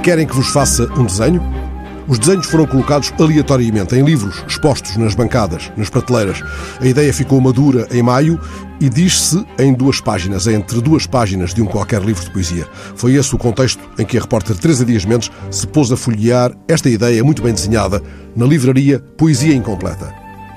Querem que vos faça um desenho? Os desenhos foram colocados aleatoriamente em livros expostos nas bancadas, nas prateleiras. A ideia ficou madura em maio e diz-se em 2 páginas, entre 2 páginas de um qualquer livro de poesia. Foi esse o contexto em que a repórter Teresa Dias Mendes se pôs a folhear esta ideia muito bem desenhada na livraria Poesia Incompleta.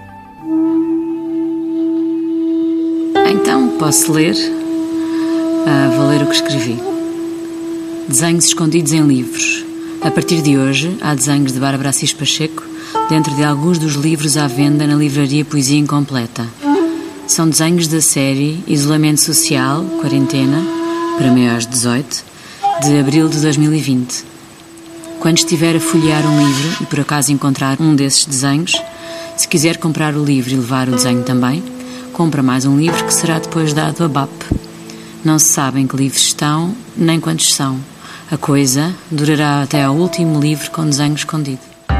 Então, posso ler? Vou ler o que escrevi. Desenhos escondidos em livros. A partir de hoje, há desenhos de Bárbara Assis Pacheco dentro de alguns dos livros à venda na livraria Poesia Incompleta. São desenhos da série Isolamento Social, Quarentena, para maiores de 18, de abril de 2020. Quando estiver a folhear um livro e por acaso encontrar um desses desenhos, se quiser comprar o livro e levar o desenho também, compra mais um livro que será depois dado a BAP. Não se sabe em que livros estão, nem quantos são. A coisa durará até ao último livro com desenho escondido.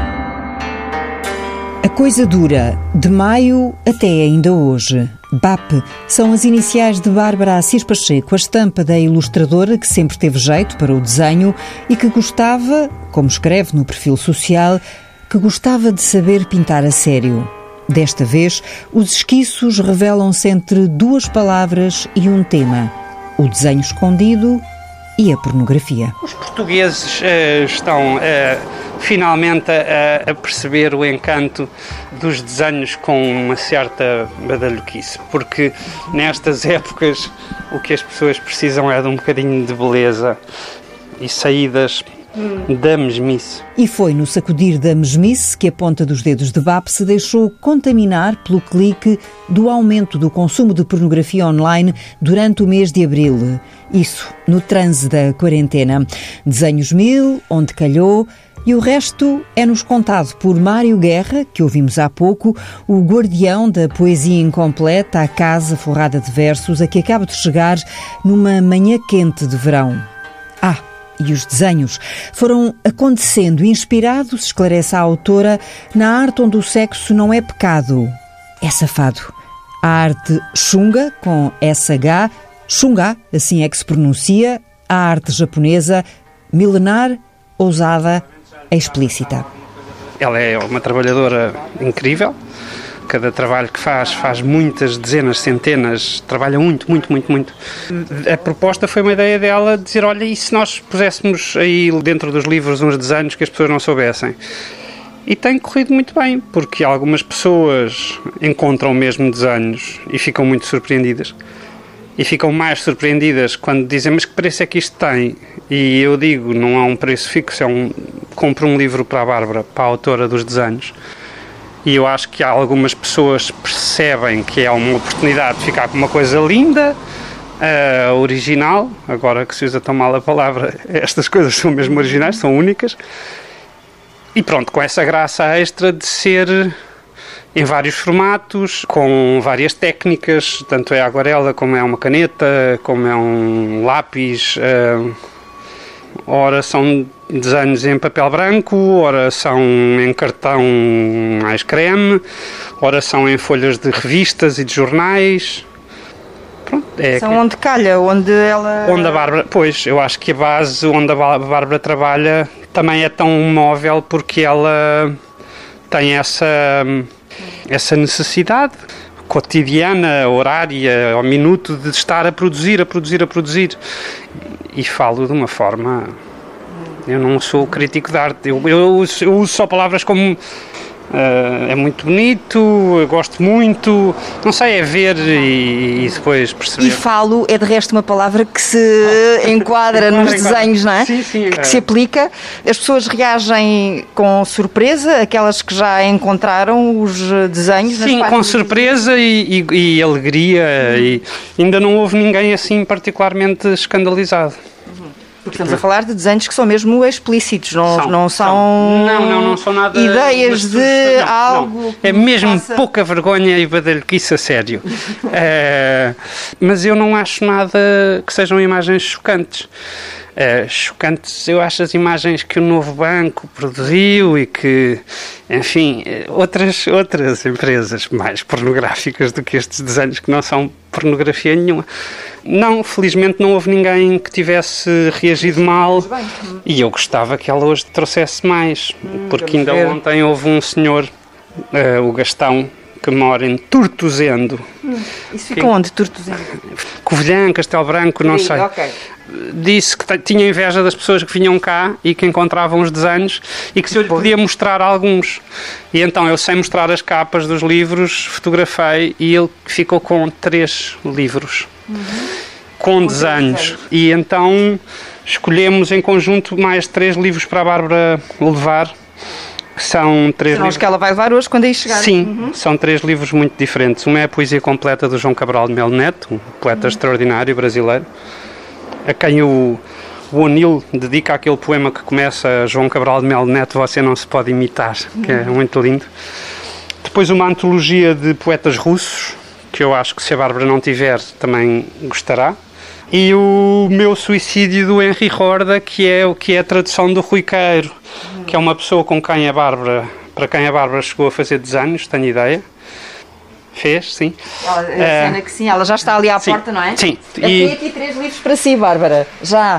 A coisa dura, de maio até ainda hoje. BAP são as iniciais de Bárbara Assis Pacheco, a estampa da ilustradora que sempre teve jeito para o desenho e que gostava, como escreve no perfil social, que gostava de saber pintar a sério. Desta vez, os esquiços revelam-se entre 2 palavras e um tema: o desenho escondido e a pornografia. Os portugueses estão finalmente a perceber o encanto dos desenhos com uma certa badalhoquice, porque nestas épocas o que as pessoas precisam é de um bocadinho de beleza e saídas da mesmice. E foi no sacudir da mesmice que a ponta dos dedos de BAP se deixou contaminar pelo clique do aumento do consumo de pornografia online durante o mês de abril. Isso no transe da quarentena. Desenhos 1000, onde calhou, e o resto é-nos contado por Mário Guerra, que ouvimos há pouco, o guardião da poesia incompleta, a casa forrada de versos, a que acaba de chegar numa manhã quente de verão. E os desenhos foram acontecendo inspirados, esclarece a autora, na arte onde o sexo não é pecado, é safado. A arte Shunga, com SH, Shunga, assim é que se pronuncia, a arte japonesa, milenar, ousada, explícita. Ela é uma trabalhadora incrível. Cada trabalho que faz muitas dezenas, centenas, trabalha muito. A proposta foi uma ideia dela de dizer, olha, e se nós puséssemos aí dentro dos livros uns desenhos que as pessoas não soubessem? E tem corrido muito bem, porque algumas pessoas encontram mesmo desenhos e ficam muito surpreendidas. E ficam mais surpreendidas quando dizem, mas que preço é que isto tem? E eu digo, não há um preço fixo, compro um livro para a Bárbara, para a autora dos desenhos. E eu acho que algumas pessoas percebem que é uma oportunidade de ficar com uma coisa linda, original. Agora que se usa tão mal a palavra, estas coisas são mesmo originais, são únicas. E pronto, com essa graça extra de ser em vários formatos, com várias técnicas, tanto é a aguarela, como é uma caneta, como é um lápis. Ora são desenhos em papel branco, ora são em cartão mais creme, ora são em folhas de revistas e de jornais. Pronto, são onde calha, onde ela... Onde a Bárbara... Pois, eu acho que a base onde a Bárbara trabalha também é tão móvel porque ela tem essa necessidade cotidiana, horária, ao minuto, de estar a produzir. E falo de uma forma... Eu não sou crítico de arte. Eu uso só palavras como... é muito bonito, eu gosto muito... Não sei, é ver e depois perceber. E falo é de resto uma palavra que se enquadra nos desenhos, não é? Sim. Que se aplica. As pessoas reagem com surpresa, aquelas que já encontraram os desenhos. Sim, com surpresa e alegria. E ainda não houve ninguém assim particularmente escandalizado. Porque estamos a falar de desenhos que são mesmo explícitos, não são nada ideias de algo... Não. É mesmo pouca vergonha e badalhoquice a sério. Mas eu não acho nada que sejam imagens chocantes. chocantes, eu acho, as imagens que o Novo Banco produziu e que, enfim, outras empresas mais pornográficas do que estes desenhos, que não são pornografia nenhuma. Não, felizmente não houve ninguém que tivesse reagido mal, e eu gostava que ela hoje trouxesse mais, porque ainda ontem houve um senhor, o Gastão, que mora em Tortozendo. Isso fica onde, Tortozendo? Covilhã, Castelo Branco, não sei. Okay. Disse que tinha inveja das pessoas que vinham cá e que encontravam os desenhos e que se eu lhe podia mostrar alguns. E então eu, sem mostrar as capas dos livros, fotografei e ele ficou com 3 livros com desenhos. E então escolhemos em conjunto mais 3 livros para a Bárbara levar. São 3 livros. Os que ela vai levar hoje quando aí chegar. Sim, são 3 livros muito diferentes. Um é a poesia completa do João Cabral de Melo Neto, um poeta extraordinário brasileiro, a quem o O'Neill dedica aquele poema que começa: João Cabral de Melo Neto, você não se pode imitar, que é muito lindo. Depois uma antologia de poetas russos, que eu acho que se a Bárbara não tiver também gostará. E o Meu Suicídio do Henri Horda, que é a tradução do Rui Queiro, que é uma pessoa para quem a Bárbara chegou a fazer desenhos, tenho ideia. Fez, sim. A cena que sim, ela já está ali à porta, não é? Sim. Eu tenho aqui 3 livros para si, Bárbara. Já.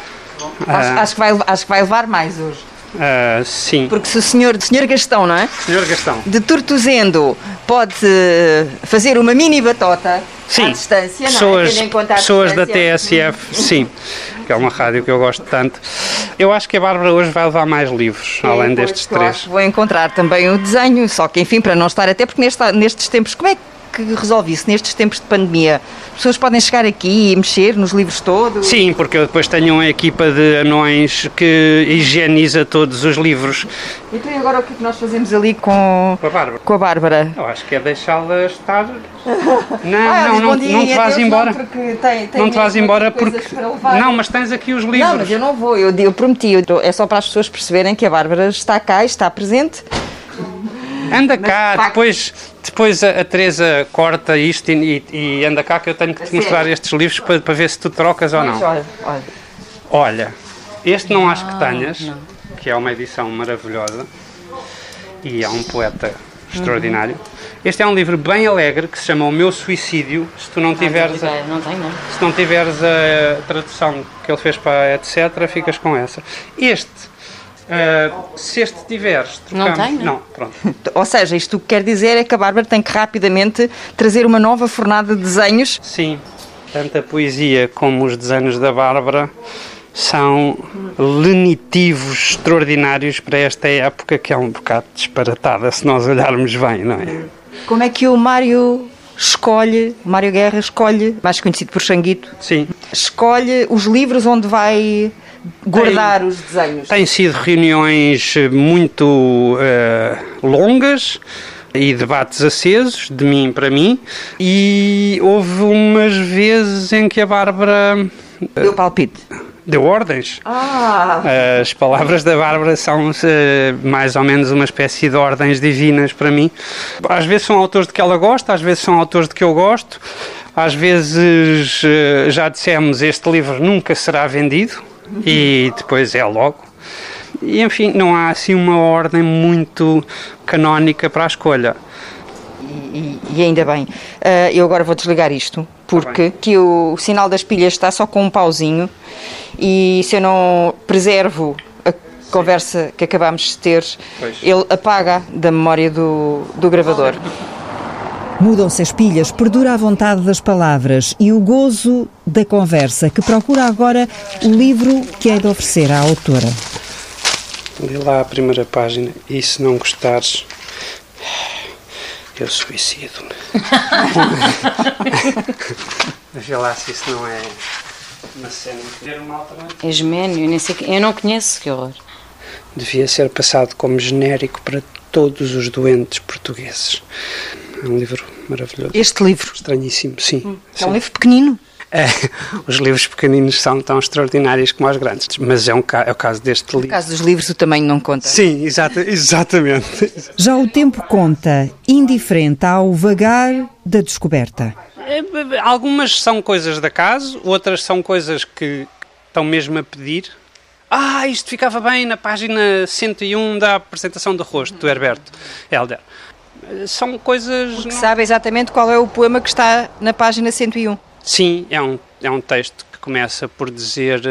Acho que vai levar mais hoje. Sim. Porque se o senhor Gastão, não é? Senhor Gastão. De Tortozendo pode fazer uma mini batota à distância, pessoas da TSF, sim, que é uma rádio que eu gosto tanto. Eu acho que a Bárbara hoje vai levar mais livros, além destes 3. Vou encontrar também o desenho, só que enfim, para não estar, até porque nestes tempos, como é que resolve isso, nestes tempos de pandemia? As pessoas podem chegar aqui e mexer nos livros todos? Sim, porque eu depois tenho uma equipa de anões que higieniza todos os livros. Então e agora o que é que nós fazemos ali com a Bárbara? Eu acho que é deixá-la estar... Não te vás embora. Não te vás embora porque... Não, mas tens aqui os livros. Não, mas eu não vou, eu prometi. É só para as pessoas perceberem que a Bárbara está cá e está presente. Anda cá, depois a Teresa corta isto e anda cá, que eu tenho que te mostrar estes livros para ver se tu trocas ou não. Olha, este não acho que tenhas, que é uma edição maravilhosa e é um poeta extraordinário. Este é um livro bem alegre que se chama O Meu Suicídio. Se tu não tiveres se não tiveres a tradução que ele fez para etc, ficas com essa. Se este tiveres, trocamos. Não tem, não? Não, pronto. Ou seja, isto o que quer dizer é que a Bárbara tem que rapidamente trazer uma nova fornada de desenhos. Sim, tanto a poesia como os desenhos da Bárbara são lenitivos extraordinários para esta época, que é um bocado disparatada se nós olharmos bem, não é? Como é que o Mário Guerra escolhe, mais conhecido por Xanguito, escolhe os livros onde vai guardar os desenhos? Tem sido reuniões muito longas e debates acesos, de mim para mim, e houve umas vezes em que a Bárbara... Deu palpite. Deu ordens. As palavras da Bárbara são mais ou menos uma espécie de ordens divinas para mim. Às vezes são autores de que ela gosta, às vezes são autores de que eu gosto, às vezes já dissemos este livro nunca será vendido e depois é logo. E enfim, não há assim uma ordem muito canónica para a escolha. E ainda bem. Eu agora vou desligar isto, porque que o sinal das pilhas está só com um pauzinho e se eu não preservo a conversa que acabámos de ter, ele apaga da memória do gravador. Mudam-se as pilhas, perdura a vontade das palavras e o gozo da conversa, que procura agora o livro que hei de oferecer à autora. Lê lá a primeira página e se não gostares... Eu suicido-me. Veja lá se isso não é uma cena. Esménio, nem sei eu não conheço, que horror. Devia ser passado como genérico para todos os doentes portugueses. É um livro maravilhoso. Este livro? Estranhíssimo, sim. É um livro pequenino. Os livros pequeninos são tão extraordinários como os grandes, mas é o caso deste livro. No caso dos livros, o tamanho não conta. Sim, exatamente. Já o tempo conta, indiferente ao vagar da descoberta. Algumas são coisas de acaso, outras são coisas que estão mesmo a pedir. Isto ficava bem na página 101 da apresentação do rosto, do Herberto Helder. São coisas... Porque sabe exatamente qual é o poema que está na página 101. Sim, é um texto que começa por dizer...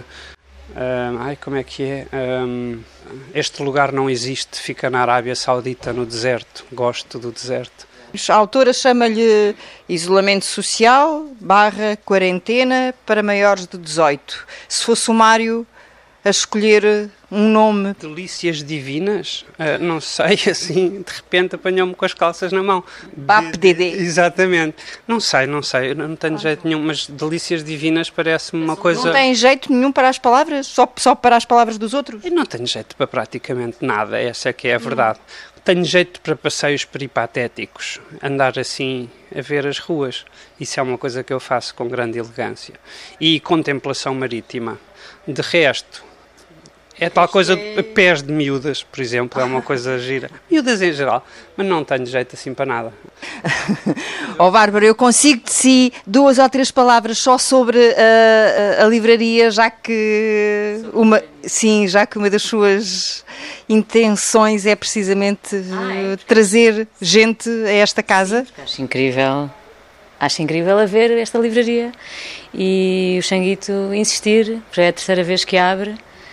como é que é? Este lugar não existe, fica na Arábia Saudita, no deserto. Gosto do deserto. A autora chama-lhe isolamento social / quarentena para maiores de 18. Se fosse o Mário a escolher um nome... Delícias divinas? Não sei, assim, de repente apanhou-me com as calças na mão. BAP-DD. Exatamente. Não sei, não tenho jeito nenhum, mas delícias divinas parece-me uma coisa... Não tem jeito nenhum para as palavras? Só para as palavras dos outros? Eu não tenho jeito para praticamente nada, essa é que é a verdade. Tenho jeito para passeios peripatéticos, andar assim a ver as ruas. Isso é uma coisa que eu faço com grande elegância. E contemplação marítima. De resto, é tal coisa, pés de miúdas, por exemplo, é uma coisa gira. Miúdas em geral, mas não tenho jeito assim para nada. Bárbara, eu consigo de si 2 ou 3 palavras só sobre a livraria, já que uma das suas intenções é precisamente trazer gente a esta casa. Acho incrível a ver esta livraria e o Xanguito insistir, já é a 3ª vez que abre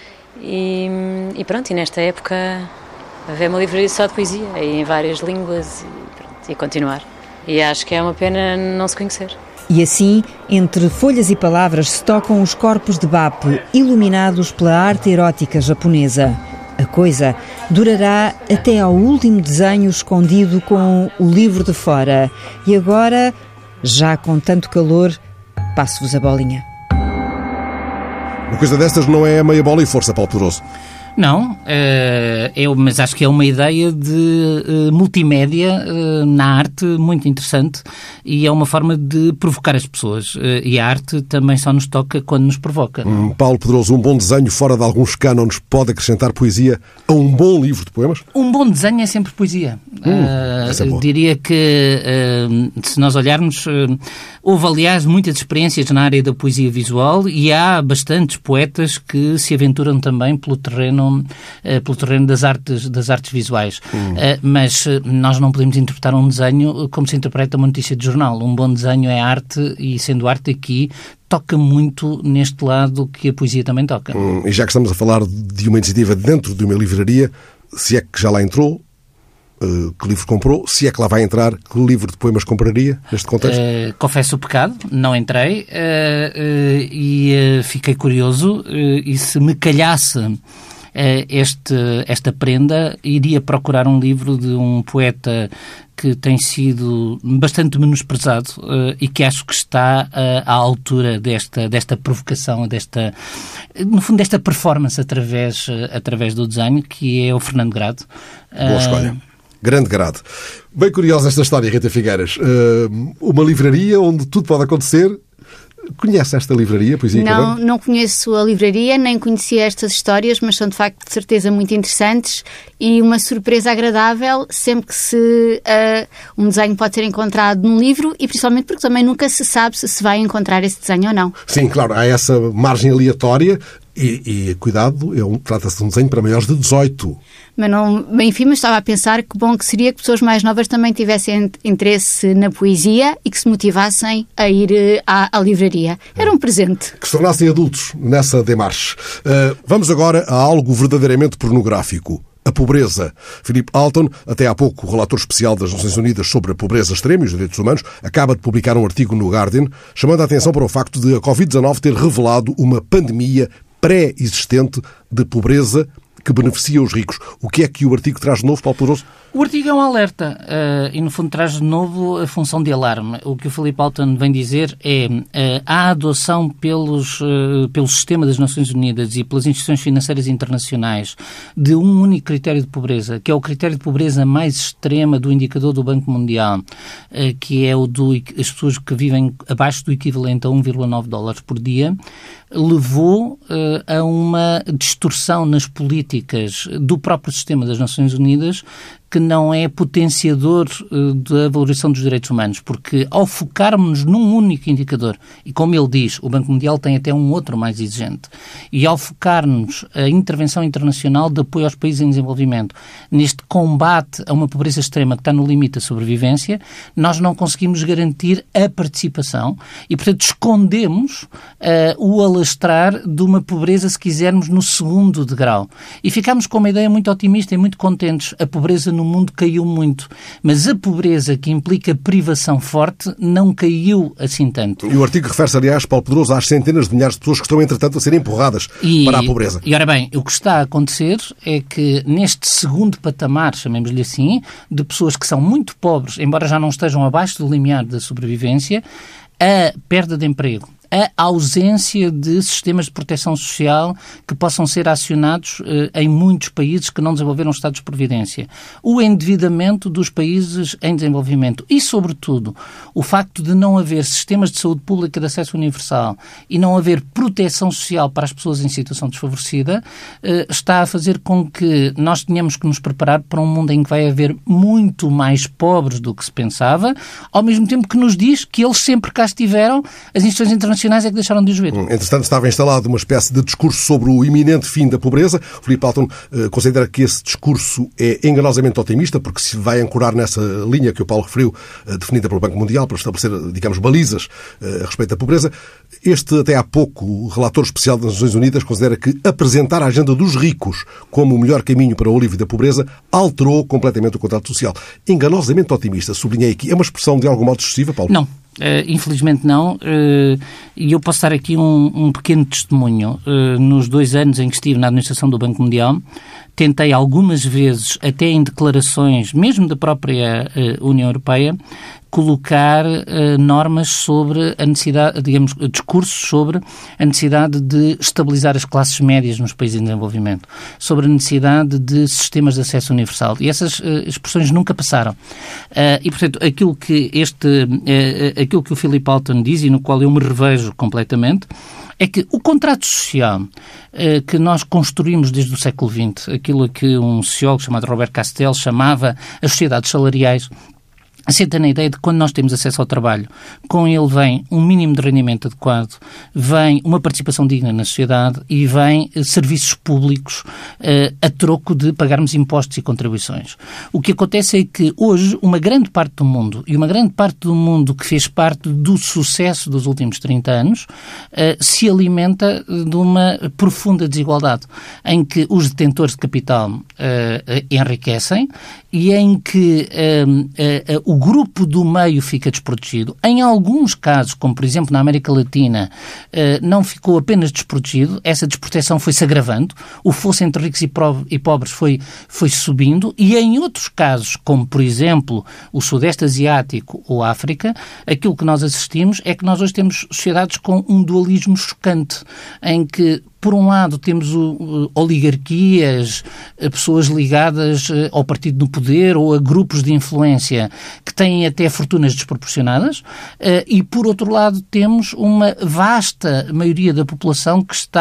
e pronto, e nesta época haver uma livraria só de poesia e em várias línguas e continuar. E acho que é uma pena não se conhecer. E assim, entre folhas e palavras se tocam os corpos de BAP, iluminados pela arte erótica japonesa. A coisa durará até ao último desenho escondido com o livro de fora. E agora, já com tanto calor, passo-vos a bolinha. Uma coisa destas não é meia bola e força, Paulo Pedroso. Não, mas acho que é uma ideia de multimédia na arte muito interessante e é uma forma de provocar as pessoas. E a arte também só nos toca quando nos provoca. Paulo Pedroso, um bom desenho fora de alguns cânones pode acrescentar poesia a um bom livro de poemas? Um bom desenho é sempre poesia. Diria que, se nós olharmos, houve, aliás, muitas experiências na área da poesia visual e há bastantes poetas que se aventuram também pelo terreno das artes visuais. Mas nós não podemos interpretar um desenho como se interpreta uma notícia de jornal. Um bom desenho é arte e, sendo arte aqui, toca muito neste lado que a poesia também toca. E já que estamos a falar de uma iniciativa dentro de uma livraria, se é que já lá entrou, que livro comprou, se é que lá vai entrar, que livro de poemas compraria neste contexto? Confesso o pecado, não entrei e fiquei curioso e se me calhasse esta prenda, iria procurar um livro de um poeta que tem sido bastante menosprezado e que acho que está à altura desta provocação, no fundo, desta performance através do desenho, que é o Fernando Grado. Boa escolha. Grande Grado. Bem curiosa esta história, Rita Figueiras. Uma livraria onde tudo pode acontecer. Conhece esta livraria, Poesia e Cabana? Não conheço a livraria, nem conhecia estas histórias, mas são de facto de certeza muito interessantes e uma surpresa agradável sempre que um desenho pode ser encontrado num livro e principalmente porque também nunca se sabe se vai encontrar esse desenho ou não. Sim, claro, há essa margem aleatória e cuidado, trata-se de um desenho para maiores de 18. Mas enfim, estava a pensar que bom que seria que pessoas mais novas também tivessem interesse na poesia e que se motivassem a ir à livraria. Era um presente. Que se tornassem adultos nessa demarche. Vamos agora a algo verdadeiramente pornográfico. A pobreza. Philip Alton, até há pouco relator especial das Nações Unidas sobre a pobreza extrema e os direitos humanos, acaba de publicar um artigo no Guardian chamando a atenção para o facto de a Covid-19 ter revelado uma pandemia pré-existente de pobreza que beneficia os ricos. O que é que o artigo traz de novo, Paulo Pedroso? O artigo é um alerta e, no fundo, traz de novo a função de alarme. O que o Philip Alton vem dizer é a adoção pelo sistema das Nações Unidas e pelas instituições financeiras internacionais de um único critério de pobreza, que é o critério de pobreza mais extrema do indicador do Banco Mundial, que é o as pessoas que vivem abaixo do equivalente a $1,9 por dia, levou a uma distorção nas políticas do próprio sistema das Nações Unidas que não é potenciador da valorização dos direitos humanos, porque ao focarmos num único indicador, e como ele diz, o Banco Mundial tem até um outro mais exigente, e ao focarmos a intervenção internacional de apoio aos países em desenvolvimento neste combate a uma pobreza extrema que está no limite da sobrevivência, nós não conseguimos garantir a participação e, portanto, escondemos o alastrar de uma pobreza, se quisermos, no segundo degrau. E ficamos com uma ideia muito otimista e muito contentes. A pobreza no mundo caiu muito, mas a pobreza que implica privação forte não caiu assim tanto. E o artigo refere-se, aliás, Paulo Pedroso, às centenas de milhares de pessoas que estão, entretanto, a serem empurradas para a pobreza. E, ora bem, o que está a acontecer é que neste segundo patamar, chamemos-lhe assim, de pessoas que são muito pobres, embora já não estejam abaixo do limiar da sobrevivência, a perda de emprego, a ausência de sistemas de proteção social que possam ser acionados em muitos países que não desenvolveram estados de providência, o endividamento dos países em desenvolvimento e, sobretudo, o facto de não haver sistemas de saúde pública de acesso universal e não haver proteção social para as pessoas em situação desfavorecida, está a fazer com que nós tenhamos que nos preparar para um mundo em que vai haver muito mais pobres do que se pensava, ao mesmo tempo que nos diz que eles sempre cá estiveram, as instituições internacionais é que deixaram de os ver. Entretanto, estava instalado uma espécie de discurso sobre o iminente fim da pobreza. O Filipe Alton considera que esse discurso é enganosamente otimista, porque se vai ancorar nessa linha que o Paulo referiu, definida pelo Banco Mundial, para estabelecer, digamos, balizas a respeito da pobreza. Este, até há pouco, o relator especial das Nações Unidas considera que apresentar a agenda dos ricos como o melhor caminho para o alívio da pobreza alterou completamente o contrato social. Enganosamente otimista, sublinhei aqui. É uma expressão de algum modo excessiva, Paulo? Não. Infelizmente não, e eu posso dar aqui um pequeno testemunho. Nos 2 anos em que estive na administração do Banco Mundial, tentei algumas vezes, até em declarações, mesmo da própria União Europeia, colocar normas sobre a necessidade, digamos, discursos sobre a necessidade de estabilizar as classes médias nos países em desenvolvimento, sobre a necessidade de sistemas de acesso universal. E essas expressões nunca passaram. E, portanto, aquilo que o Filipe Alton diz, e no qual eu me revejo completamente, é que o contrato social que nós construímos desde o século XX, aquilo que um sociólogo chamado Robert Castell chamava as sociedades salariais, assenta na ideia de que quando nós temos acesso ao trabalho, com ele vem um mínimo de rendimento adequado, vem uma participação digna na sociedade e vem serviços públicos a troco de pagarmos impostos e contribuições. O que acontece é que hoje uma grande parte do mundo, e uma grande parte do mundo que fez parte do sucesso dos últimos 30 anos, se alimenta de uma profunda desigualdade, em que os detentores de capital enriquecem e em que o grupo do meio fica desprotegido. Em alguns casos, como por exemplo na América Latina, não ficou apenas desprotegido, essa desproteção foi-se agravando, o fosso entre ricos e pobres foi subindo, e em outros casos, como por exemplo o Sudeste Asiático ou a África, aquilo que nós assistimos é que nós hoje temos sociedades com um dualismo chocante, em que por um lado temos oligarquias, pessoas ligadas ao partido no poder ou a grupos de influência que têm até fortunas desproporcionadas, e por outro lado temos uma vasta maioria da população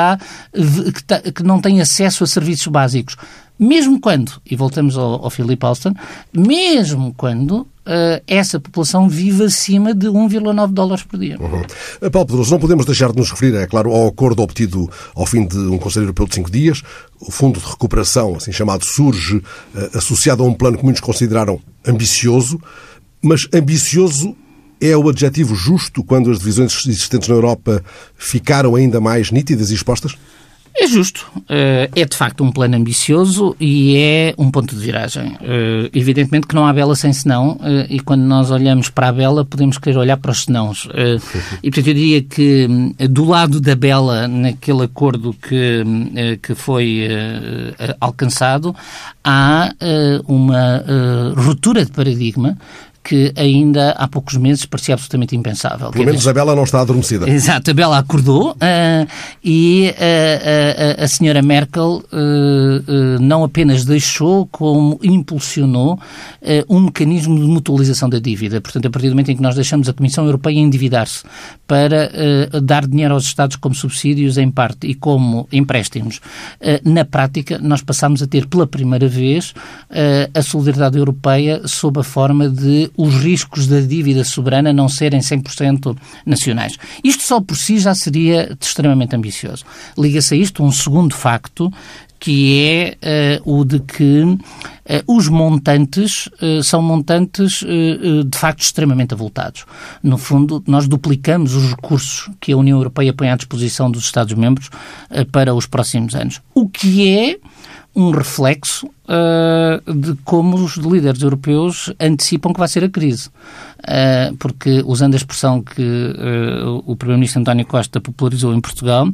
que não tem acesso a serviços básicos. Mesmo quando, e voltamos ao Filipe Alton, mesmo quando essa população vive acima de $1,9 por dia. Paulo Pedroso, não podemos deixar de nos referir, é claro, ao acordo obtido ao fim de um Conselho Europeu de 5 dias. O Fundo de Recuperação, assim chamado, surge associado a um plano que muitos consideraram ambicioso, mas ambicioso é o adjetivo justo quando as divisões existentes na Europa ficaram ainda mais nítidas e expostas? É justo. É de facto um plano ambicioso e é um ponto de viragem. Evidentemente que não há bela sem senão, e quando nós olhamos para a bela podemos querer olhar para os senãos. E portanto eu diria que do lado da bela, naquele acordo que foi alcançado, há uma ruptura de paradigma que ainda há poucos meses parecia absolutamente impensável. Pelo menos a Bela não está adormecida. Exato, a Bela acordou e a senhora Merkel não apenas deixou, como impulsionou um mecanismo de mutualização da dívida. Portanto, a partir do momento em que nós deixamos a Comissão Europeia endividar-se para dar dinheiro aos Estados como subsídios em parte e como empréstimos, na prática nós passamos a ter pela primeira vez a solidariedade europeia sob a forma de os riscos da dívida soberana não serem 100% nacionais. Isto só por si já seria extremamente ambicioso. Liga-se a isto um segundo facto, que é o de que os montantes são montantes de facto extremamente avultados. No fundo, nós duplicamos os recursos que a União Europeia põe à disposição dos Estados-membros para os próximos anos. O que é um reflexo de como os líderes europeus antecipam que vai ser a crise. Porque, usando a expressão que o Primeiro-Ministro António Costa popularizou em Portugal,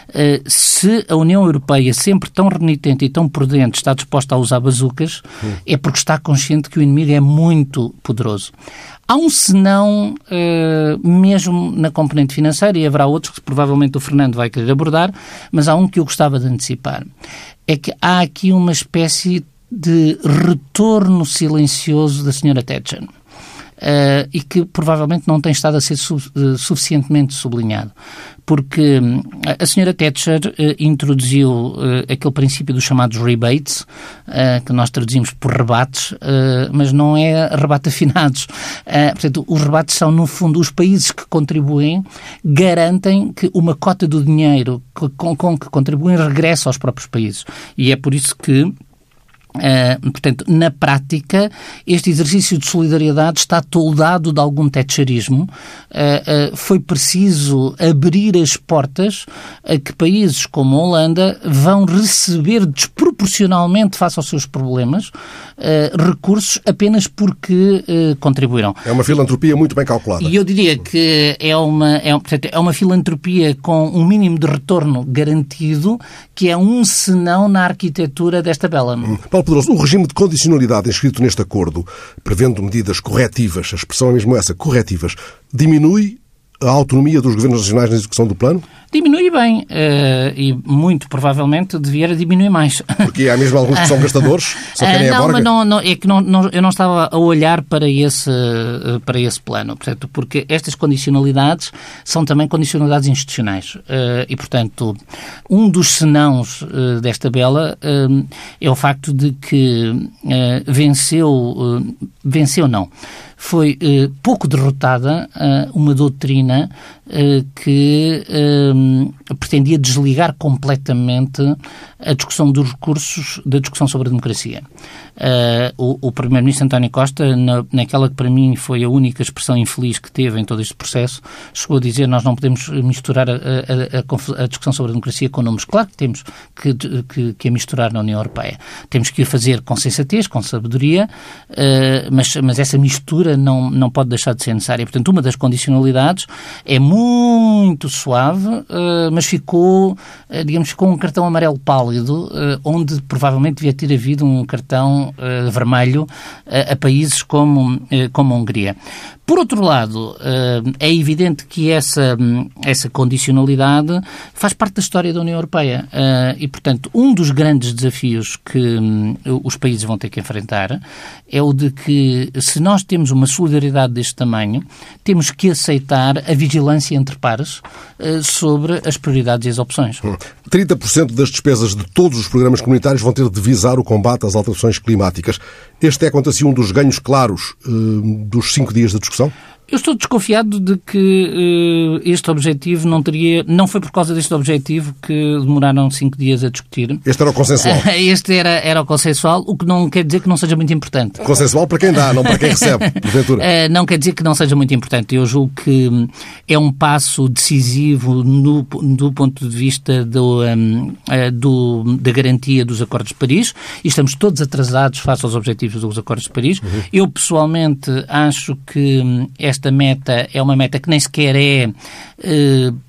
se a União Europeia, sempre tão renitente e tão prudente, está disposta a usar bazucas, é porque está consciente que o inimigo é muito poderoso. Há um senão, mesmo na componente financeira, e haverá outros que provavelmente o Fernando vai querer abordar, mas há um que eu gostava de antecipar. É que há aqui uma espécie de retorno silencioso da Sra. Thatcher. E que provavelmente não tem estado a ser suficientemente sublinhado. Porque a Sra. Thatcher introduziu aquele princípio dos chamados rebates, que nós traduzimos por rebates, mas não é rebate afinados. Portanto, os rebates são, no fundo, os países que contribuem garantem que uma cota do dinheiro com que contribuem regressa aos próprios países. E é por isso que portanto, na prática, este exercício de solidariedade está toldado de algum thatcherismo. Foi preciso abrir as portas a que países como a Holanda vão receber desproporcionalmente face aos seus problemas recursos apenas porque contribuíram. É uma filantropia muito bem calculada. E eu diria que é uma filantropia com um mínimo de retorno garantido, que é um senão na arquitetura desta bela. Paulo Pedroso, o regime de condicionalidade inscrito neste acordo, prevendo medidas corretivas, a expressão é mesmo essa, corretivas, diminui a autonomia dos governos nacionais na execução do plano? Diminui bem, e muito provavelmente devia diminuir mais. Porque há mesmo alguns que são gastadores, só querem a borga? Não, é que eu não estava a olhar para esse plano, portanto, porque estas condicionalidades são também condicionalidades institucionais, e portanto, um dos senãos desta bela é o facto de que foi pouco derrotada uma doutrina que pretendia desligar completamente a discussão dos recursos da discussão sobre a democracia. O Primeiro-Ministro António Costa, naquela que para mim foi a única expressão infeliz que teve em todo este processo, chegou a dizer: nós não podemos misturar a discussão sobre a democracia com números. Claro que temos que a misturar na União Europeia. Temos que a fazer com sensatez, com sabedoria, mas essa mistura não pode deixar de ser necessária. Portanto, uma das condicionalidades é muito suave, mas ficou um cartão amarelo pálido, onde provavelmente devia ter havido um cartão vermelho a países como a Hungria. Por outro lado, é evidente que essa condicionalidade faz parte da história da União Europeia e, portanto, um dos grandes desafios que os países vão ter que enfrentar é o de que, se nós temos uma solidariedade deste tamanho, temos que aceitar a vigilância entre pares sobre as prioridades e as opções. 30% das despesas de todos os programas comunitários vão ter de visar o combate às alterações climáticas. Este é, quanto assim, um dos ganhos claros dos 5 dias de discussão? Eu estou desconfiado de que este objetivo não foi por causa deste objetivo que demoraram 5 dias a discutir. Este era o consensual. Este era o consensual, o que não quer dizer que não seja muito importante. Consensual para quem dá, não para quem recebe, porventura. Não quer dizer que não seja muito importante. Eu julgo que é um passo decisivo do ponto de vista da garantia dos Acordos de Paris, e estamos todos atrasados face aos objetivos dos Acordos de Paris. Eu, pessoalmente, acho que esta meta é uma meta que nem sequer é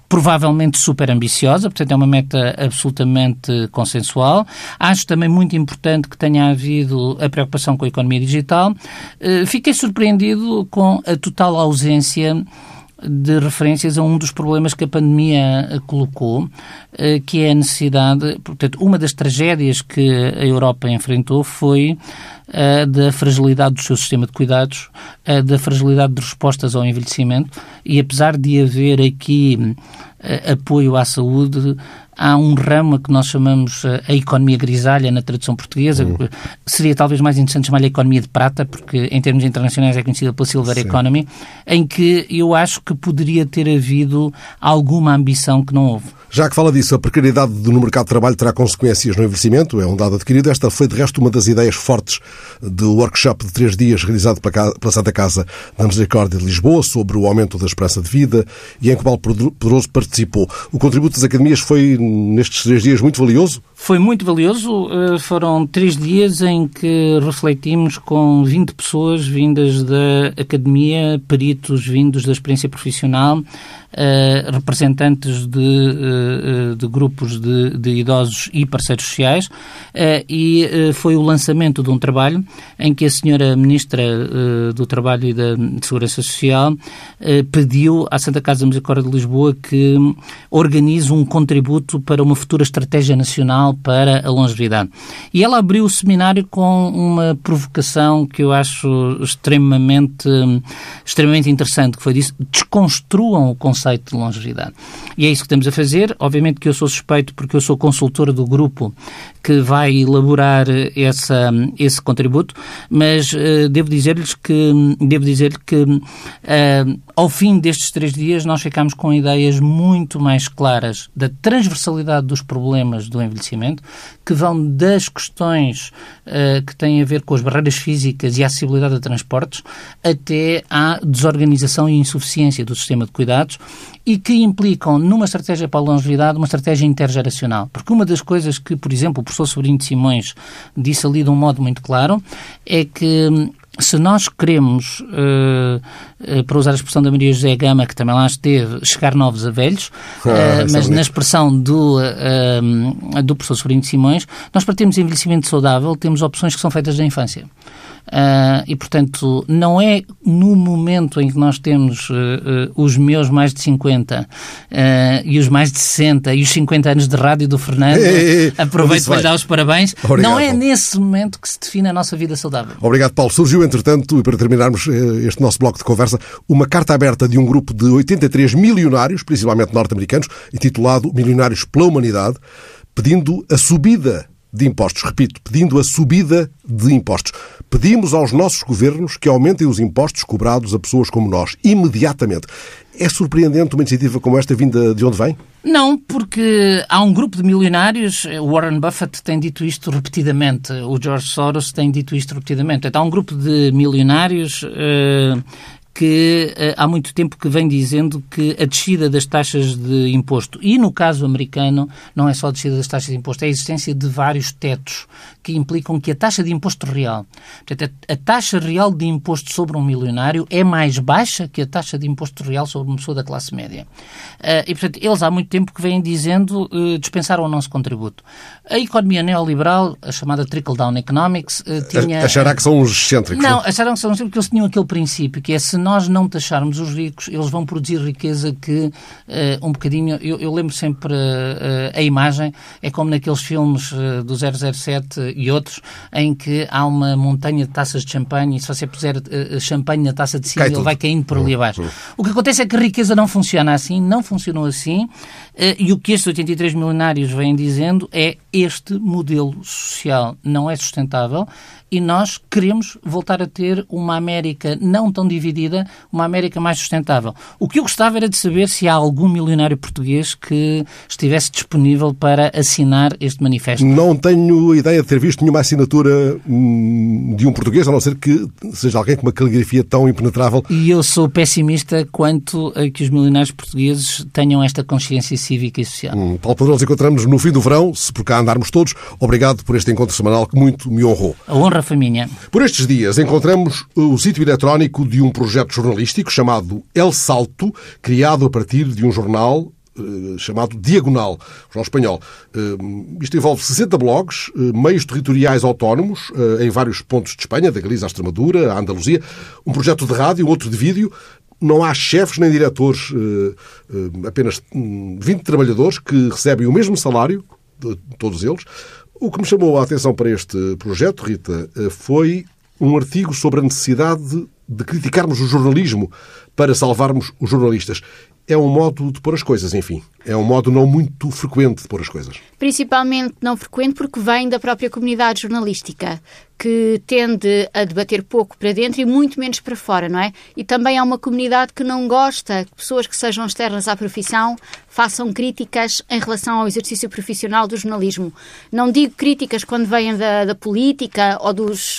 provavelmente super ambiciosa, portanto é uma meta absolutamente consensual. Acho também muito importante que tenha havido a preocupação com a economia digital. Fiquei surpreendido com a total ausência de referências a um dos problemas que a pandemia colocou, que é a necessidade, portanto, uma das tragédias que a Europa enfrentou foi da fragilidade do seu sistema de cuidados, da fragilidade de respostas ao envelhecimento, e apesar de haver aqui apoio à saúde, há um ramo que nós chamamos a economia grisalha na tradução portuguesa. Seria talvez mais interessante chamar-lhe a economia de prata, porque em termos internacionais é conhecida pela Silver Economy, em que eu acho que poderia ter havido alguma ambição que não houve. Já que fala disso, a precariedade no mercado de trabalho terá consequências no envelhecimento, é um dado adquirido. Esta foi, de resto, uma das ideias fortes do workshop de 3 dias realizado pela Santa Casa da Misericórdia de Lisboa sobre o aumento da esperança de vida e em que o Paulo Pedroso participou. O contributo das academias foi, nestes 3 dias, muito valioso? Foi muito valioso. Foram 3 dias em que refletimos com 20 pessoas vindas da academia, peritos vindos da experiência profissional, representantes de grupos de idosos e parceiros sociais, e foi o lançamento de um trabalho em que a senhora Ministra do Trabalho e da Segurança Social pediu à Santa Casa da Misericórdia de Lisboa que organize um contributo para uma futura estratégia nacional para a longevidade. E ela abriu o seminário com uma provocação que eu acho extremamente interessante, que foi disso: desconstruam o conceito de longevidade. E é isso que estamos a fazer. Obviamente que eu sou suspeito porque eu sou consultora do grupo que vai elaborar esse contributo, mas devo dizer-lhe que ao fim destes 3 dias nós ficámos com ideias muito mais claras da transversalidade dos problemas do envelhecimento, que vão das questões que têm a ver com as barreiras físicas e a acessibilidade a transportes até à desorganização e insuficiência do sistema de cuidados, e que implicam, numa estratégia para a longevidade, uma estratégia intergeracional. Porque uma das coisas que, por exemplo, o professor Sobrinho de Simões disse ali de um modo muito claro é que se nós queremos, para usar a expressão da Maria José Gama, que também lá esteve, chegar novos a velhos, mas na expressão do professor Sobrinho de Simões, nós, para termos envelhecimento saudável, temos opções que são feitas da infância. E, portanto, não é no momento em que nós temos os meus mais de 50 e os mais de 60 e os 50 anos de rádio do Fernando, aproveito para lhe dar os parabéns. Obrigado, não é Paulo. Nesse momento que se define a nossa vida saudável. Obrigado, Paulo. Surgiu, entretanto, e para terminarmos este nosso bloco de conversa, uma carta aberta de um grupo de 83 milionários, principalmente norte-americanos, intitulado Milionários pela Humanidade, pedindo a subida de impostos. Repito, pedindo a subida de impostos. Pedimos aos nossos governos que aumentem os impostos cobrados a pessoas como nós, imediatamente. É surpreendente uma iniciativa como esta vinda de onde vem? Não, porque há um grupo de milionários, o Warren Buffett tem dito isto repetidamente, o George Soros tem dito isto repetidamente. Então, há um grupo de milionários que há muito tempo que vem dizendo que a descida das taxas de imposto, e no caso americano não é só a descida das taxas de imposto, é a existência de vários tetos que implicam que a taxa de imposto real, portanto, a taxa real de imposto sobre um milionário é mais baixa que a taxa de imposto real sobre uma pessoa da classe média. E, portanto, eles há muito tempo que vêm dizendo dispensaram o nosso contributo. A economia neoliberal, a chamada trickle-down economics, tinha... Achará que são os excêntricos? Não, acharam que são os excêntricos porque eles tinham aquele princípio, que é: se nós não taxarmos os ricos, eles vão produzir riqueza que um bocadinho... Eu lembro sempre a imagem, é como naqueles filmes do 007 e outros, em que há uma montanha de taças de champanhe e se você puser champanhe na taça de cima, ele vai caindo por ali abaixo. O que acontece é que a riqueza não funciona assim, não funcionou assim, e o que estes 83 milionários vêm dizendo é: este modelo social não é sustentável e nós queremos voltar a ter uma América não tão dividida, uma América mais sustentável. O que eu gostava era de saber se há algum milionário português que estivesse disponível para assinar este manifesto. Não tenho ideia de ter visto nenhuma assinatura de um português, a não ser que seja alguém com uma caligrafia tão impenetrável. E eu sou pessimista quanto a que os milionários portugueses tenham esta consciência cívica e social. Paulo Pedroso, encontramos no fim do verão, se por cá andarmos todos. Obrigado por este encontro semanal que muito me honrou. A honra foi minha. Por estes dias encontramos o sítio eletrónico de um projeto jornalístico chamado El Salto, criado a partir de um jornal chamado Diagonal, jornal espanhol. Isto envolve 60 blogs, meios territoriais autónomos, em vários pontos de Espanha, da Galiza à Extremadura, à Andaluzia, um projeto de rádio, outro de vídeo. Não há chefes nem diretores, apenas 20 trabalhadores que recebem o mesmo salário, todos eles. O que me chamou a atenção para este projeto, Rita, foi um artigo sobre a necessidade de criticarmos o jornalismo para salvarmos os jornalistas. É um modo de pôr as coisas, enfim. É um modo não muito frequente de pôr as coisas. Principalmente não frequente porque vem da própria comunidade jornalística, que tende a debater pouco para dentro e muito menos para fora, não é? E também há uma comunidade que não gosta que pessoas que sejam externas à profissão façam críticas em relação ao exercício profissional do jornalismo. Não digo críticas quando vêm da política ou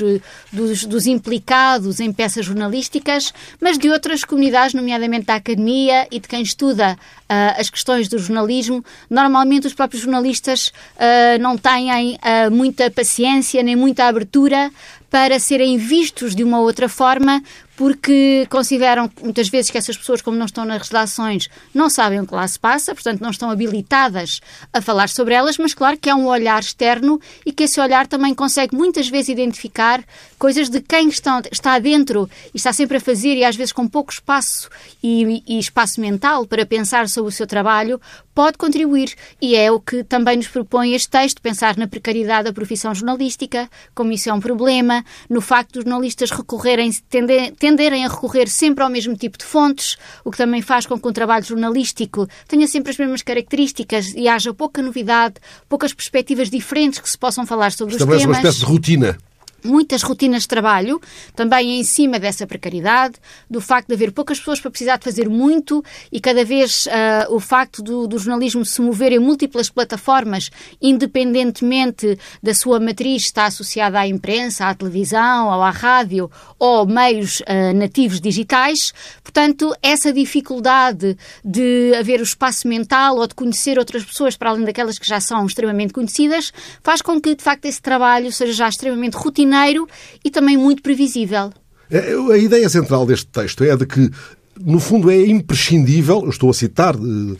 dos implicados em peças jornalísticas, mas de outras comunidades, nomeadamente da academia e de quem estuda as questões do jornalismo. Normalmente os próprios jornalistas não têm muita paciência nem muita abertura para serem vistos de uma outra forma, porque consideram muitas vezes que essas pessoas, como não estão nas redações, não sabem o que lá se passa, portanto não estão habilitadas a falar sobre elas, mas claro que é um olhar externo e que esse olhar também consegue muitas vezes identificar coisas de quem está dentro e está sempre a fazer, e às vezes com pouco espaço e espaço mental para pensar sobre o seu trabalho, pode contribuir. E é o que também nos propõe este texto, pensar na precariedade da profissão jornalística, como isso é um problema, no facto dos jornalistas tenderem a recorrer sempre ao mesmo tipo de fontes, o que também faz com que o trabalho jornalístico tenha sempre as mesmas características e haja pouca novidade, poucas perspectivas diferentes que se possam falar sobre os temas. Estabelece uma espécie de rotina. Muitas rotinas de trabalho, também em cima dessa precariedade, do facto de haver poucas pessoas para precisar de fazer muito e cada vez o facto do jornalismo se mover em múltiplas plataformas, independentemente da sua matriz, está associada à imprensa, à televisão, ou à rádio, ou meios nativos digitais. Portanto, essa dificuldade de haver o espaço mental ou de conhecer outras pessoas para além daquelas que já são extremamente conhecidas, faz com que, de facto, esse trabalho seja já extremamente rotineiro e também muito previsível. A ideia central deste texto é de que, no fundo, é imprescindível, eu estou a citar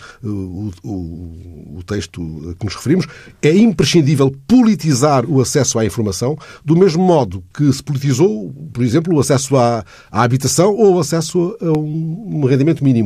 o texto que nos referimos, é imprescindível politizar o acesso à informação, do mesmo modo que se politizou, por exemplo, o acesso à habitação ou o acesso a um rendimento mínimo.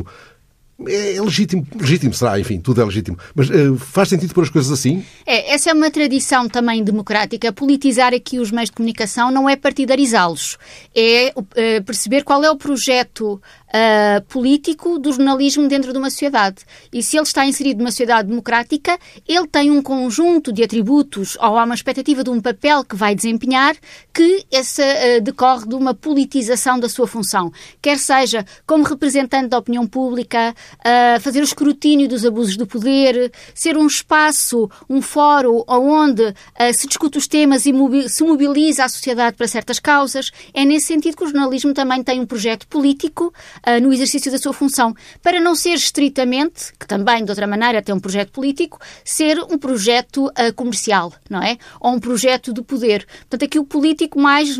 É legítimo será, enfim, tudo é legítimo. Mas faz sentido pôr as coisas assim? Essa é uma tradição também democrática. Politizar aqui os meios de comunicação não é partidarizá-los. É perceber qual é o projeto político do jornalismo dentro de uma sociedade. E se ele está inserido numa sociedade democrática, ele tem um conjunto de atributos ou há uma expectativa de um papel que vai desempenhar que decorre de uma politização da sua função. Quer seja como representante da opinião pública, fazer o escrutínio dos abusos do poder, ser um espaço, um fórum onde se discute os temas e se mobiliza a sociedade para certas causas. É nesse sentido que o jornalismo também tem um projeto político no exercício da sua função, para não ser estritamente, que também de outra maneira tem um projeto político, ser um projeto comercial, não é? Ou um projeto de poder. Portanto, aqui o político mais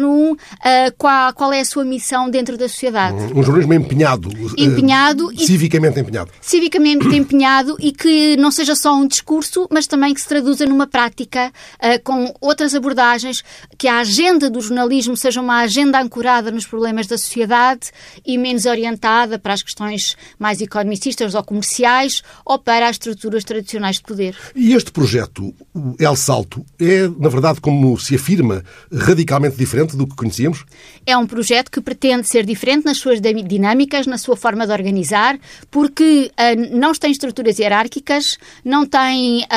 qual é a sua missão dentro da sociedade. Um jornalismo empenhado. Civicamente empenhado. Civicamente empenhado e que não seja só um discurso, mas também que se traduza numa prática com outras abordagens, que a agenda do jornalismo seja uma agenda ancorada nos problemas da sociedade e menos orientada para as questões mais economicistas ou comerciais ou para as estruturas tradicionais de poder. E este projeto, o El Salto, é, na verdade, como se afirma, radicalmente diferente do que conhecíamos? É um projeto que pretende ser diferente nas suas dinâmicas, na sua forma de organizar, porque não tem estruturas hierárquicas, não tem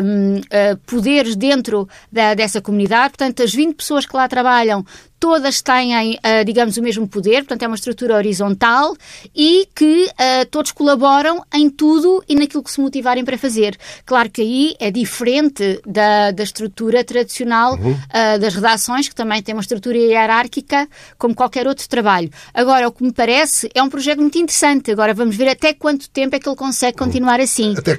poderes dentro dessa comunidade. Portanto, as 20 pessoas que lá trabalham todas têm, digamos, o mesmo poder, portanto é uma estrutura horizontal e que todos colaboram em tudo e naquilo que se motivarem para fazer. Claro que aí é diferente da estrutura tradicional das redações, que também tem uma estrutura hierárquica, como qualquer outro trabalho. Agora, o que me parece é um projeto muito interessante. Agora vamos ver até quanto tempo é que ele consegue continuar assim. Até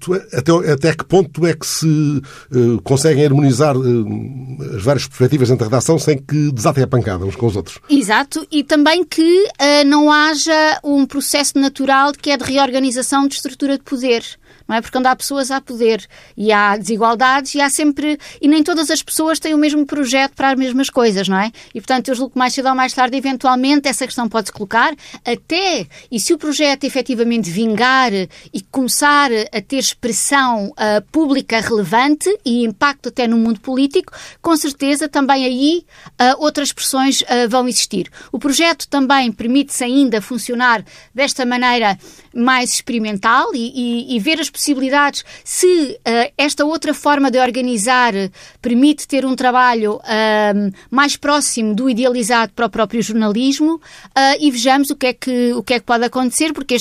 que ponto é que se conseguem harmonizar as várias perspectivas entre a redação sem que desatem a pancada uns com os outros. Exato, e também que não haja um processo natural que é de reorganização de estrutura de poder. não é? Porque onde há pessoas há poder e há desigualdades e nem todas as pessoas têm o mesmo projeto para as mesmas coisas, não é? E, portanto, eu julgo que mais cedo ou mais tarde, eventualmente, essa questão pode-se colocar e se o projeto efetivamente vingar e começar a ter expressão pública relevante e impacto até no mundo político, com certeza também aí outras pressões vão existir. O projeto também permite-se ainda funcionar desta maneira mais experimental e ver as possibilidades se esta outra forma de organizar permite ter um trabalho mais próximo do idealizado para o próprio jornalismo e vejamos o que é que pode acontecer, porque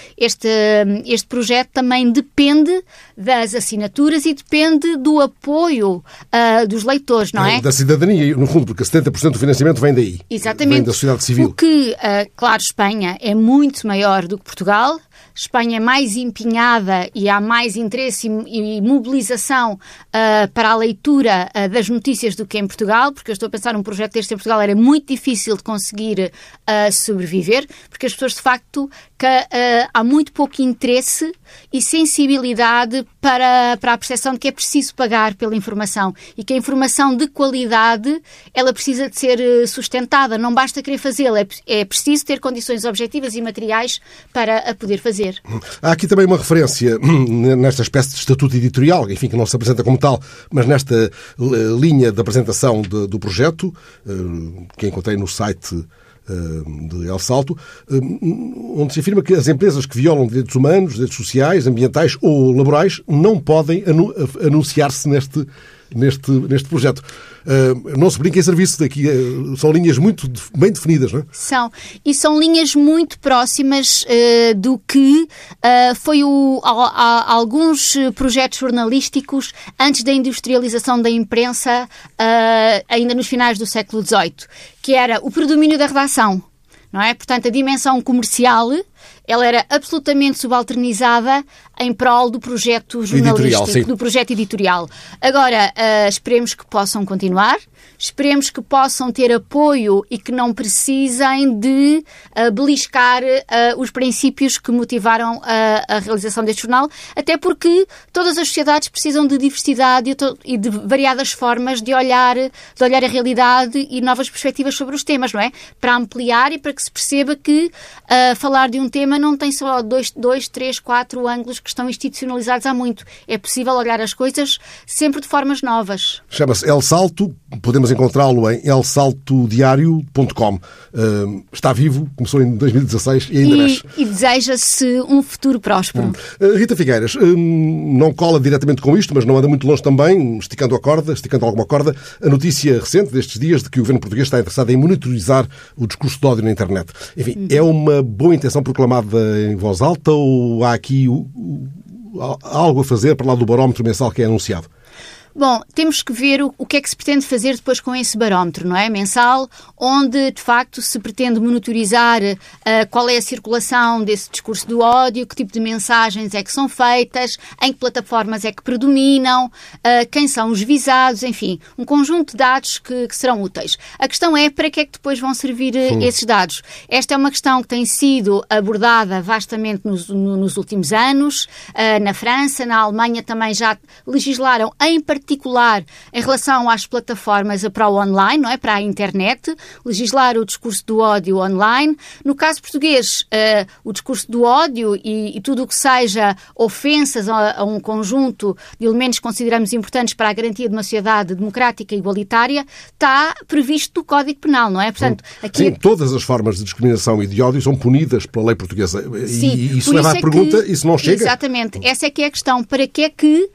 este projeto também depende das assinaturas e depende do apoio dos leitores, não é? Da cidadania, no fundo, porque 70% do financiamento vem daí. Exatamente. Vem da sociedade civil. O que, claro, Espanha é muito maior do que Portugal. Espanha é mais empenhada e há mais interesse e mobilização para a leitura das notícias do que em Portugal, porque eu estou a pensar um projeto deste em Portugal era muito difícil de conseguir sobreviver, porque as pessoas, de facto, há muito pouco interesse e sensibilidade para a percepção de que é preciso pagar pela informação e que a informação de qualidade ela precisa de ser sustentada, não basta querer fazê-la, é preciso ter condições objetivas e materiais para a poder fazer. Há aqui também uma referência nesta espécie de estatuto editorial, enfim, que não se apresenta como tal, mas nesta linha de apresentação do projeto, que encontrei no site de El Salto, onde se afirma que as empresas que violam direitos humanos, direitos sociais, ambientais ou laborais não podem anunciar-se neste projeto. Não se brinca em serviço daqui, são linhas muito bem definidas, não é? São linhas muito próximas do que foi alguns projetos jornalísticos antes da industrialização da imprensa, ainda nos finais do século XVIII, que era o predomínio da redação, não é? Portanto, a dimensão comercial ela era absolutamente subalternizada em prol do projeto jornalístico, do projeto editorial. Agora, esperemos que possam continuar, esperemos que possam ter apoio e que não precisem de beliscar os princípios que motivaram a realização deste jornal, até porque todas as sociedades precisam de diversidade e de variadas formas de olhar a realidade e novas perspectivas sobre os temas, não é? Para ampliar e para que se perceba que falar de um tema não tem só 2, 3, 4 ângulos que estão institucionalizados há muito. É possível olhar as coisas sempre de formas novas. Chama-se El Salto, podemos encontrá-lo em elsaltodiario.com. Está vivo, começou em 2016 e ainda mexe. E deseja-se um futuro próspero. Rita Figueiras, não cola diretamente com isto, mas não anda muito longe também, esticando alguma corda, a notícia recente destes dias de que o governo português está interessado em monitorizar o discurso de ódio na internet. Enfim, é uma boa intenção proclamada em voz alta ou há aqui algo a fazer para lá do barómetro mensal que é anunciado? Bom, temos que ver o que é que se pretende fazer depois com esse barómetro, não é? Mensal, onde, de facto, se pretende monitorizar qual é a circulação desse discurso do ódio, que tipo de mensagens é que são feitas, em que plataformas é que predominam, quem são os visados, enfim, um conjunto de dados que serão úteis. A questão é para que é que depois vão servir esses dados. Esta é uma questão que tem sido abordada vastamente nos últimos anos. Na França, na Alemanha também já legislaram, em particular em relação às plataformas para o online, não é? Para a internet, legislar o discurso do ódio online. No caso português, o discurso do ódio e tudo o que seja ofensas a um conjunto de elementos que consideramos importantes para a garantia de uma sociedade democrática e igualitária está previsto no Código Penal, não é? Portanto, aqui... Sim, todas as formas de discriminação e de ódio são punidas pela lei portuguesa. Sim, e isso leva à pergunta, isso não chega? Exatamente. Essa é que é a questão. Para que é que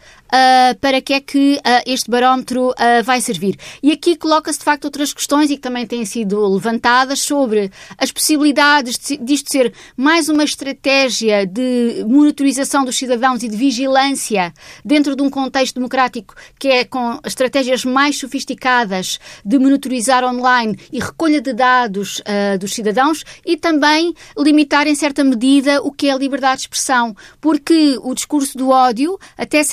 este barómetro vai servir? E aqui coloca-se, de facto, outras questões e que também têm sido levantadas sobre as possibilidades disto ser mais uma estratégia de monitorização dos cidadãos e de vigilância dentro de um contexto democrático que é com estratégias mais sofisticadas de monitorizar online e recolha de dados dos cidadãos e também limitar, em certa medida, o que é a liberdade de expressão. Porque o discurso do ódio, até certo momento,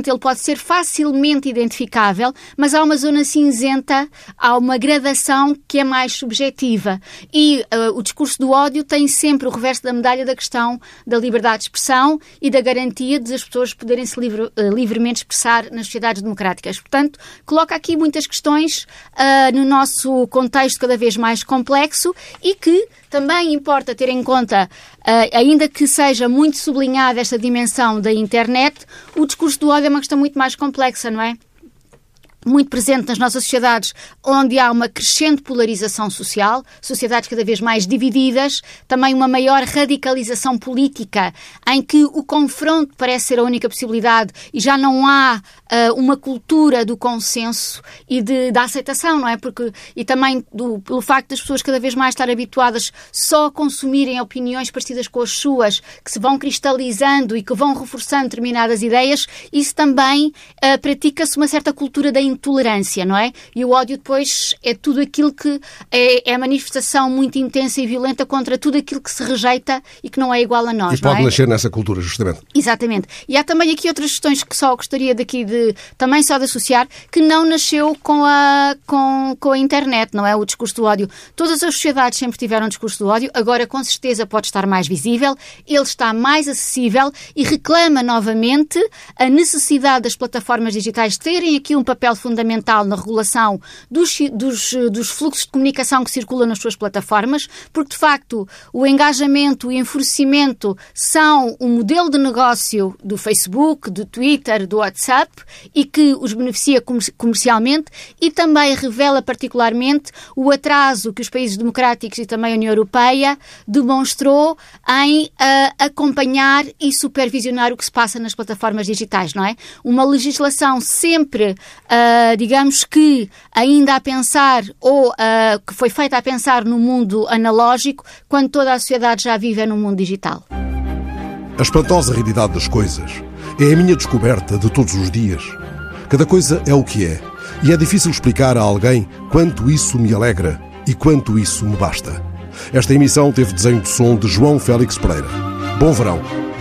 visualmente ele pode ser facilmente identificável, mas há uma zona cinzenta, há uma gradação que é mais subjetiva. E o discurso do ódio tem sempre o reverso da medalha da questão da liberdade de expressão e da garantia de as pessoas poderem se livremente expressar nas sociedades democráticas. Portanto, coloca aqui muitas questões no nosso contexto cada vez mais complexo e que também importa ter em conta, ainda que seja muito sublinhada esta dimensão da internet, o discurso do ódio é uma questão muito mais complexa, não é? Muito presente nas nossas sociedades, onde há uma crescente polarização social, sociedades cada vez mais divididas, também uma maior radicalização política, em que o confronto parece ser a única possibilidade e já não há uma cultura do consenso e da aceitação, não é? E também pelo facto das pessoas cada vez mais estar habituadas só a consumirem opiniões parecidas com as suas, que se vão cristalizando e que vão reforçando determinadas ideias, isso também pratica-se uma certa cultura da intolerância, não é? E o ódio depois é tudo aquilo que é a manifestação muito intensa e violenta contra tudo aquilo que se rejeita e que não é igual a nós, e pode não é? nascer nessa cultura, justamente. Exatamente. E há também aqui outras questões que só gostaria também só de associar, que não nasceu com a internet, não é? O discurso do ódio. Todas as sociedades sempre tiveram um discurso do ódio, agora com certeza pode estar mais visível, ele está mais acessível e reclama novamente a necessidade das plataformas digitais terem aqui um papel fundamental na regulação dos fluxos de comunicação que circulam nas suas plataformas, porque de facto o engajamento e o enfurecimento são o modelo de negócio do Facebook, do Twitter, do WhatsApp e que os beneficia comercialmente e também revela particularmente o atraso que os países democráticos e também a União Europeia demonstrou em acompanhar e supervisionar o que se passa nas plataformas digitais, não é? Uma legislação sempre, digamos que ainda a pensar ou que foi feita a pensar no mundo analógico quando toda a sociedade já vive no mundo digital. A espantosa realidade das coisas é a minha descoberta de todos os dias. Cada coisa é o que é, e é difícil explicar a alguém quanto isso me alegra e quanto isso me basta. Esta emissão teve desenho de som de João Félix Pereira. Bom verão!